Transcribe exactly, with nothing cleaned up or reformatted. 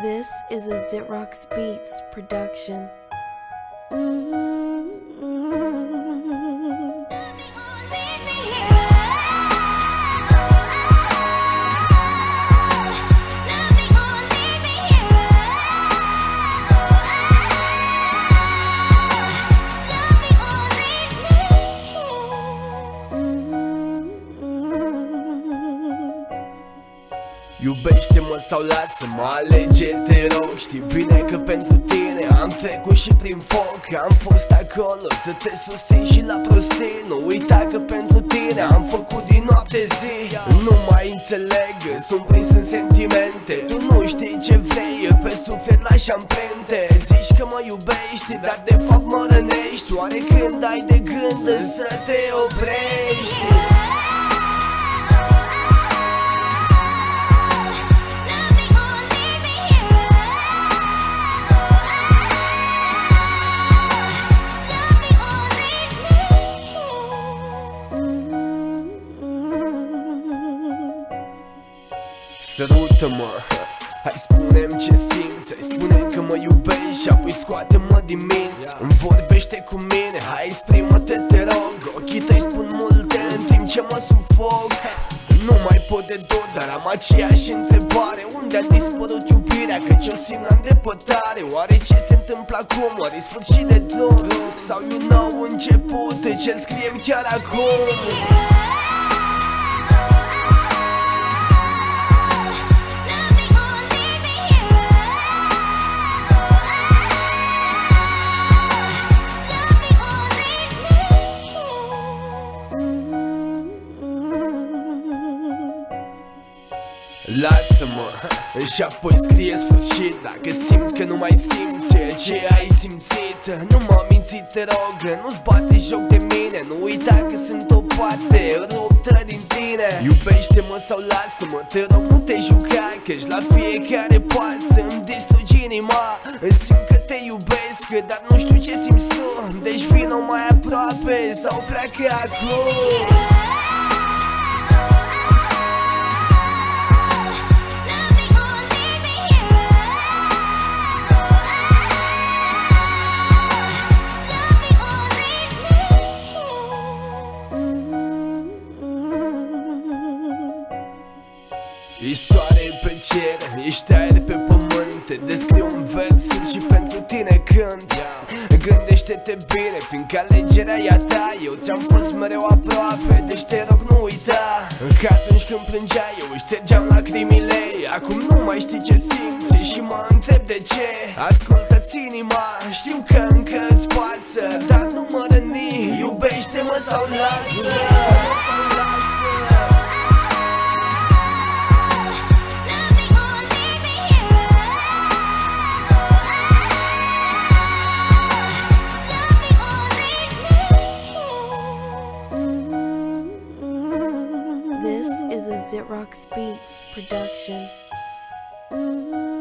This is a Zitrox Beats production. Mm-hmm. Iubește-mă sau lasă-mă, alege, te rog. Știi bine că pentru tine am trecut și prin foc. Am fost acolo să te susțin și la prostii. Nu uita că pentru tine am făcut din noapte zi. Nu mai înțeleg, sunt prins în sentimente. Tu nu știi ce vrei, pe suflet lași amprente. Zici că mă iubești, dar de fapt mă rănești. Oare când ai de gând să te oprești? Sărută-mă, hai spune-mi ce simți. Hai spune că mă iubești și apoi scoate-mă din minți. Îmi vorbește cu mine, hai exprimă-te, te rog. Ochii tăi spun multe în timp ce mă sufoc. Nu mai pot de tot, dar am aceeași întrebare. Unde a dispărut iubirea, căci o simt la îndepărtare? Oare ce se întâmplă acum? Oare sfârșit de drum? Sau e un nou început, ce-l scriem chiar acum? Lasă-mă și apoi scrie sfârșit. Dacă simți că nu mai simți ce ai simțit, nu mă minți, te rog, nu-ți bate joc de mine. Nu uita că sunt o parte ruptă din tine. Iubește-mă sau lasă-mă, te rog, nu te juca, căci la fiecare pas îmi distrugi inima. Simt că te iubesc, dar nu știu ce simți tu. Deci vino mai aproape sau pleacă acum. Ești soare pe cer, ești aer pe pământ. Te descriu în versuri și pentru tine cânt. Gândește-te bine, fiindcă alegerea e a ta. Eu ți-am fost mereu aproape, deci te rog nu uita că atunci când plângeai eu ștergeam lacrimile. Acum nu mai știi ce simți și mă întreb de ce. Ascultă-ți inima, știu că încă îți pasă, dar nu mă răni, iubește-mă sau lasă. This is a Zitrox Beats production. Mm-hmm.